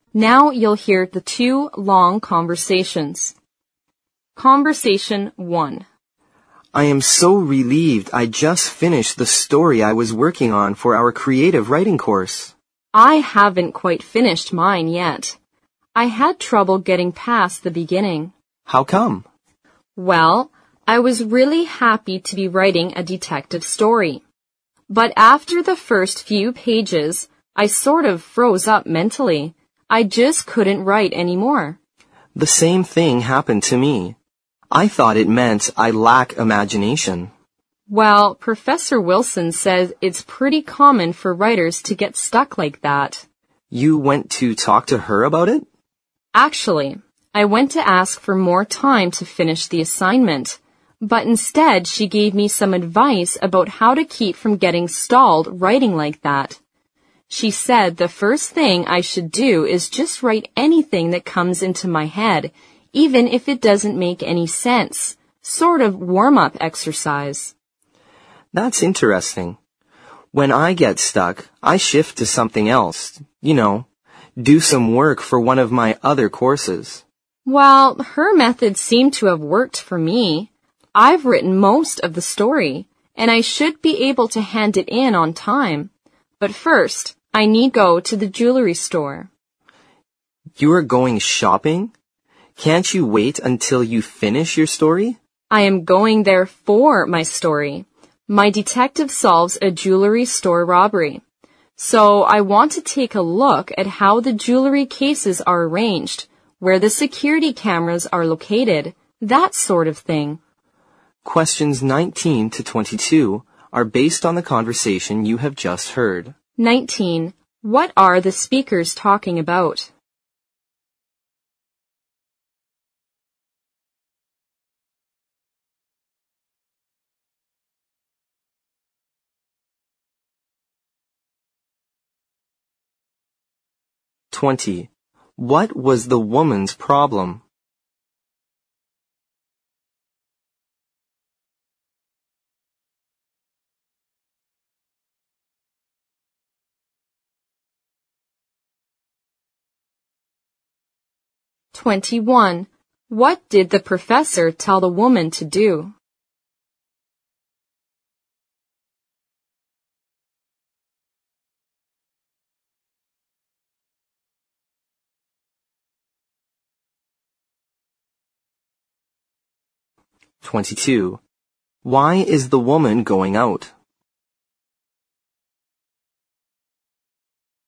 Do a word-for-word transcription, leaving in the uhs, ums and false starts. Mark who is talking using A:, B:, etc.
A: Now you'll hear the two long conversations. Conversation one.
B: I am so relieved I just finished the story I was working on for our creative writing course.
A: I haven't quite finished mine yet. I had trouble getting past the beginning.
B: How come?
A: Well, I was really happy to be writing a detective story. But after the first few pages, I sort of froze up mentally. I just couldn't write anymore.
B: The same thing happened to me. I thought it meant I lack imagination.
A: Well, Professor Wilson says it's pretty common for writers to get stuck like that.
B: You went to talk to her about it?
A: Actually, I went to ask for more time to finish the assignment, but instead she gave me some advice about how to keep from getting stalled writing like that. She said the first thing I should do is just write anything that comes into my head, even if it doesn't make any sense. Sort of warm-up exercise.
B: That's interesting. When I get stuck, I shift to something else. You know, do some work for one of my other courses.
A: Well, her method seemed to have worked for me. I've written most of the story, and I should be able to hand it in on time. But first, I need go to the jewelry store.
B: You are going shopping? Can't you wait until you finish your story?
A: I am going there for my story. My detective solves a jewelry store robbery. So I want to take a look at how the jewelry cases are arranged, where the security cameras are located, that sort of thing.
B: Questions nineteen to twenty-two are based on the conversation you have just heard.
A: nineteen. What are the speakers talking about?
B: twenty. What was the woman's problem?
A: twenty-one. What did the professor tell the woman to do?
B: twenty-two. Why is the woman going out?